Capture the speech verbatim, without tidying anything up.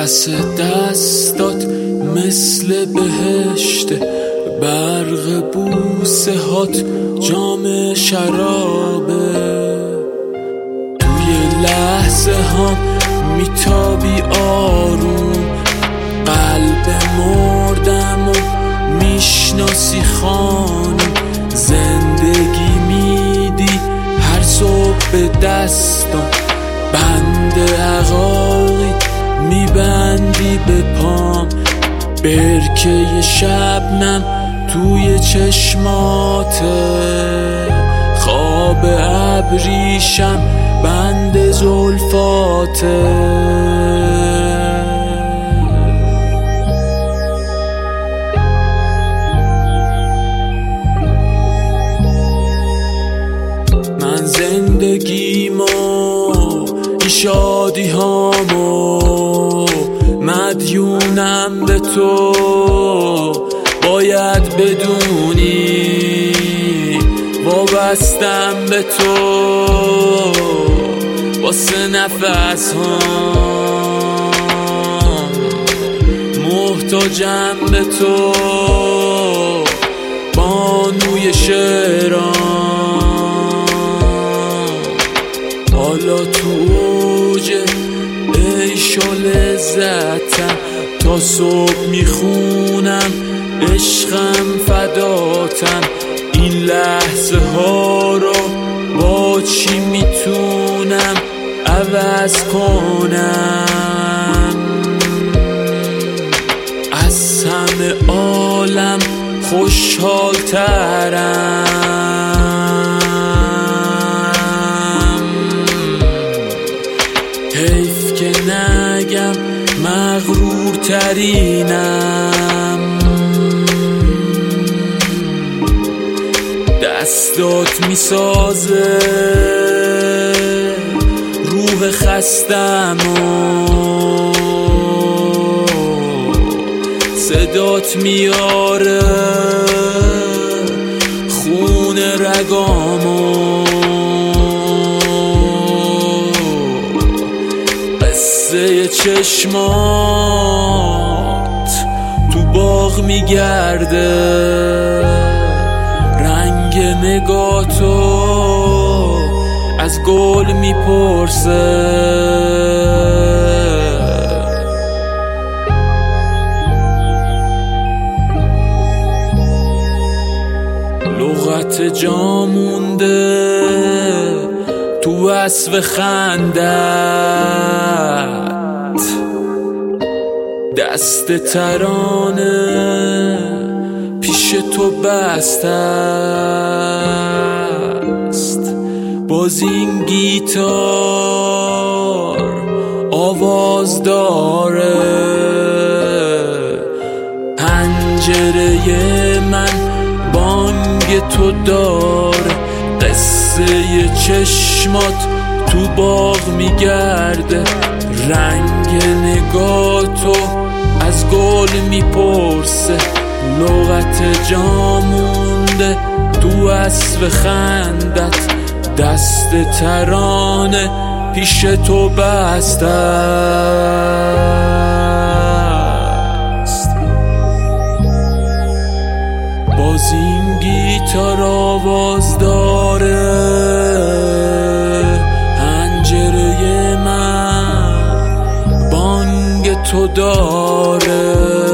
پس دستات مثل بهشته، برق بوسه هات جام شرابه. توی لحظه هم میتابی آروم، قلب مردم و میشناسی خانم. زندگی میدی هر صبح به دستم، بند عقاقی میبندی به پام. برکه شبنم توی چشماته، خواب ابریشم بند زلفاته. من زندگیمو این شادی هامو مدیونم به تو، باید بدونی وابستم به تو. واسه نفس هم محتاجم به تو، بانوی شعرام. حالا تو اوج عیش و لذتم، تا صبح میخونم عشقم فداتم. این لحظه ها رو با چی میتونم عوض کنم؟ از همه عالم خوشحال ترم. حیف که نگم مغرور ترینم. دستات میسازه روح خستمو، صدات میاره خون رگامو. قصه چشمات تو باغ میگرده، رنگ نگاتو از گل میپرسه. لغت جا مونده تو وصف خندت، دست ترانه پیش تو بسته است. باز این گیتار آواز داره، پنجره من بانگ تو داره. قصه چشمات تو باغ میگرده، رنگ نگاتو از گل میپرسه. لغت جا مونده تو وصف خندت، دست ترانه پیش تو بسته است. باز این گیتار آواز داره، پنجره من بانگ تو داره.